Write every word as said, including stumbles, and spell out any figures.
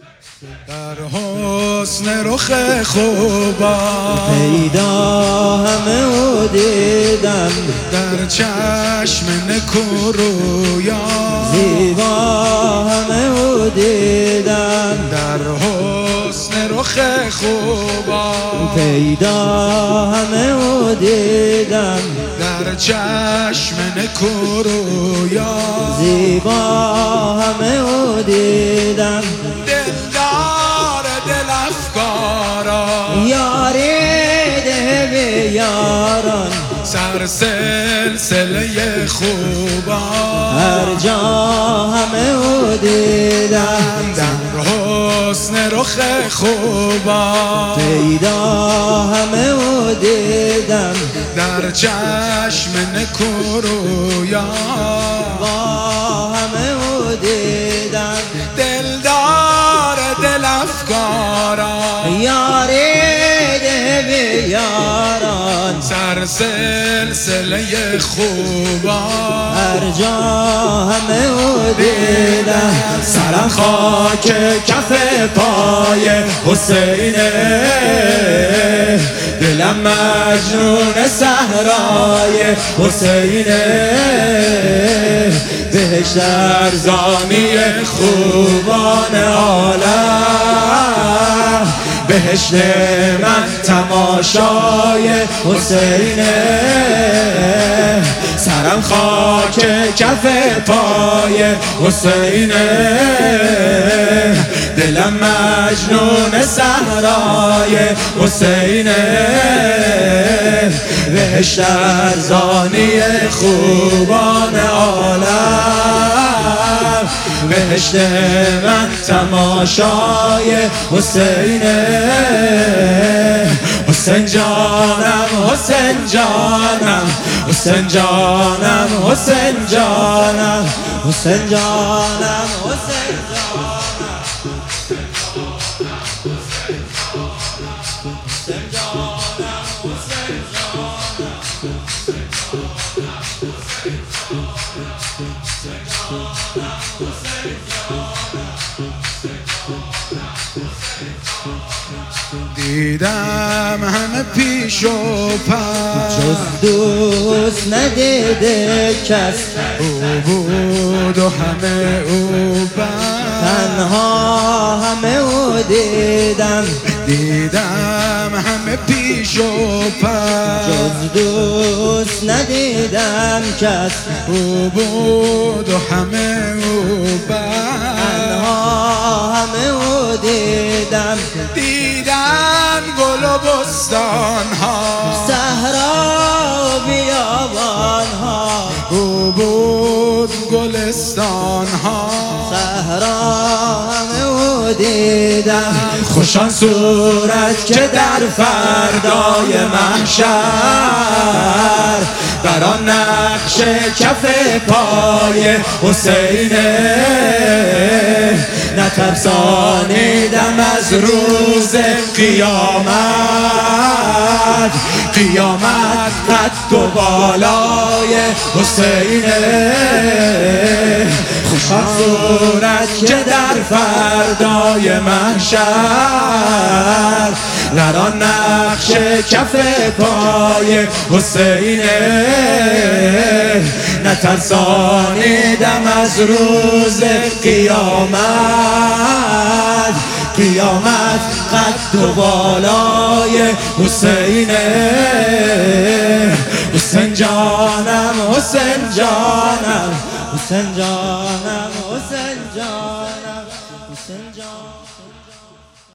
در حسن رخ خوبا پیدا همه او دیدم، در چشم نکورویا زیبا همه او دیدم، در حسن رخ خوبا پیدا همه او دیدم، در چشم نکورویا زیبا همه او دیدم. دلدار دل افکارا یاری ده به یاران، سر سلسله خوبا هر جا همه او دیدم، در حسن رخ خوبا پیدا همه او دیدم، در چشم نکورویا همه او دیدم. دلدار دل افکارا یاری ده به یاران، سر سلسله خوبا هر جا همه او دیدم. سرم خاک کف پای حسینه، دلم مجنون صحرای حسینه، بهشت ارزانی خوبان عالم، بهشت من تماشای حسینه. سرم خاک کف پای حسینه، دلم مجنون صحرای حسینه، بهشت ارزانی خوبان عالم، بهشت من تماشای حسینه. حسین جانم حسین جانم حسین جانم حسین جانم حسین جانم حسین جانم دیدم همه پیش و پس، جز دوست ندیده کس، او بود و همه او بس، تنها همه او دیدم، دیدم همه پیش و پس، جز دوست ندیدم کس، او بود و همه او بس، تنها همه او دیدم. دیدم گل و بستان ها، صحرا و بیابان ها، او بود گلستان ها، صحرا همه او دیدم. خوشان صورت که در فردای محشر، بر آن نقش کف پای حسینه، نترسانیدم از روز قیامت، قیامت قد و بالای حسینه. خوشان صورت که در فردای محشر، در آن نقش کف پای حسینه، نترسانیدم از روز قیامت، قیامت قد و بالای حسینه. حسین جانم حسین جانم حسین جانم حسین جانم حسین جانم